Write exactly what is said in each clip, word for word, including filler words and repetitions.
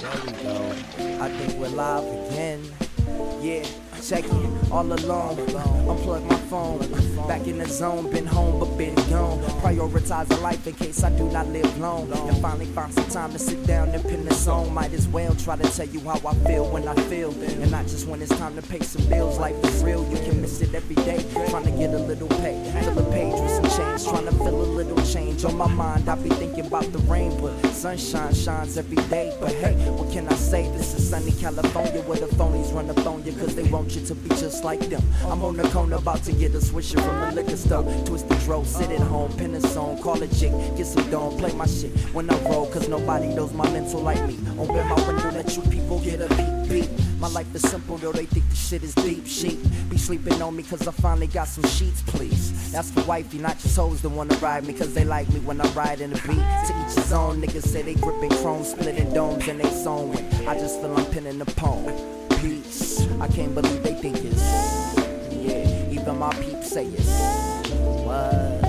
There we go. I think we're live again. Yeah, check it, all alone. Unplug my phone. Back in the zone, been home but been gone. Prioritizing life in case I do not live long. And finally find some time to sit down and pin the song. Might as well try to tell you how I feel when I feel. And not just when it's time to pay some bills. Life is real, you can miss it every day. Trying to get a little pay, fill a page with some change. Trying to feel a little change on my mind. I be thinking about the rain, but sunshine shines every day. But hey, what can I say? This is sunny California where the phonies run up on you cause they want you to be just like them. I'm on the corner about to get a swisher from the liquor store. Twist the dro, sit at home, pin a song, call a chick, get some dawn, play my shit when I roll cause nobody knows my mental like me. Open my window, let you people get a peek, peek. My life is simple though they think the shit is deep. Sheep be sleeping on me cause I finally got some sheets, please. That's for wifey, not just hoes that wanna ride me cause they like me when I ride in the beat. To each his own, niggas say they gripping chrome, splitting domes in they song when I just feel I'm pinning the poem. Peace, I can't believe they think it's, yeah, even my peeps say it's, what?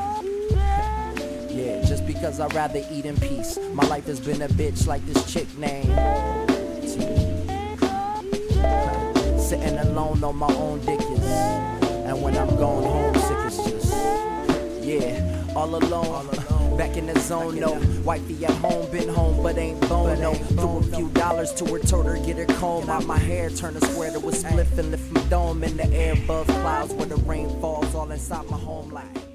Yeah, just because I'd rather eat in peace. My life has been a bitch like this chick named T. Sitting alone on my own dickies. And when I'm going home, sick it's just, yeah, all alone, all alone. Back in the zone, no, wifey at home, been home, but ain't bone, no. Threw a few dollars to her, told her get her comb out my hair, turn a square to a spliff and lift my dome in the air above clouds where the rain falls all inside my home like.